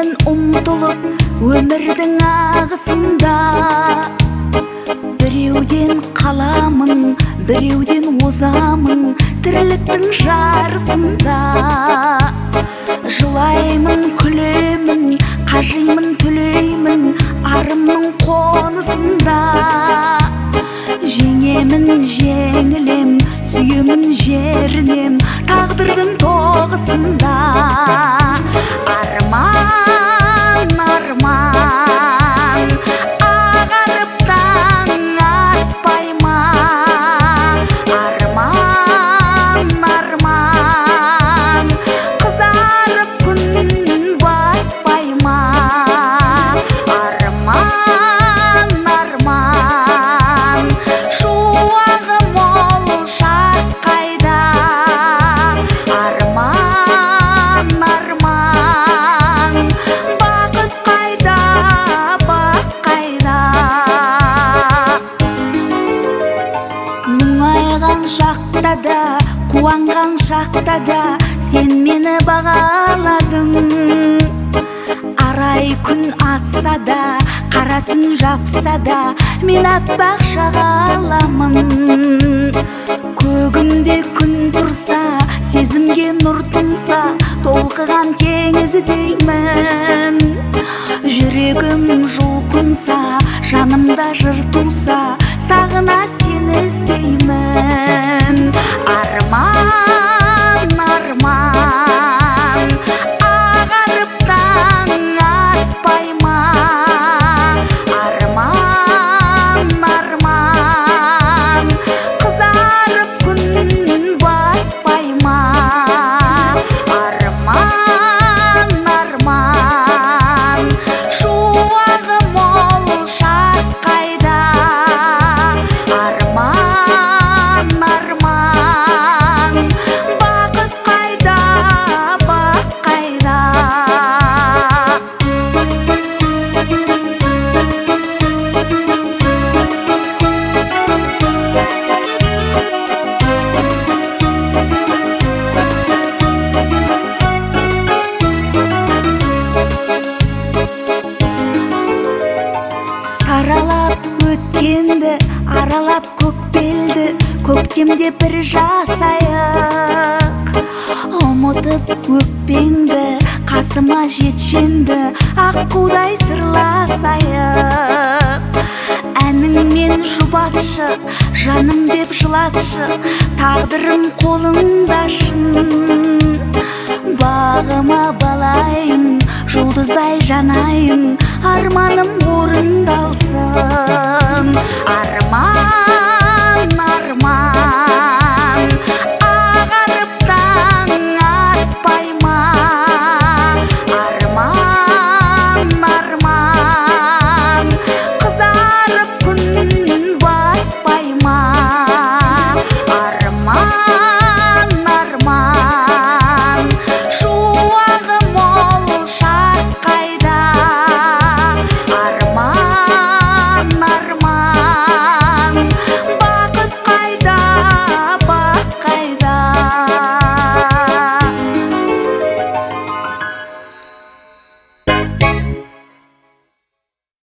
Жүремін ұмтылып өмірдің ағысында, біреуден қаламын, біреуден озамын тірліктің жарысында. Жылаймын, күлемін, қажимын, түлеймін арымның қонысында. Жеңемін, жеңілем, сүйемін, жерінем тағдырдың тоғысында. Арман, арман, ағарып таң атпай ма? Арман, арман, қызарып күн батпай ма? Арман, арман, шуағы мол шақ қайда? Арман, арман, бақыт қайда, бақ қайда? Мұңайған шақта да, қуанған шақта да сен мені бағаладың. Арай күн атса да, қара түн жапса да мен аппақ шағаламын. Көгімде күн тұрса, сезімге нұр тұнса, толқыған теңіздеймін. Жүрегім жұлқынса, жанымда жыр туса, сағына сені іздеймін. Арман, арман, ағарып таң атпай ма? Арман, арман, қызарып күн батпай ма? Арман, арман, шуағы мол шақ қайда? Арман, арман, бақыт қайда, бақ қайда? Саралап өткенді, аралап көкбелді, көктемде бір жасайық. Ұмытып өкпеңді, қасыма жетшенді, аққудай сырласайық. Әніңмен жұбатшы, жаным деп жылатшы, тағдырым қолыңда шын. Бағыма балайын, жұлдыздай жанайын, арманым орындалсын. Арман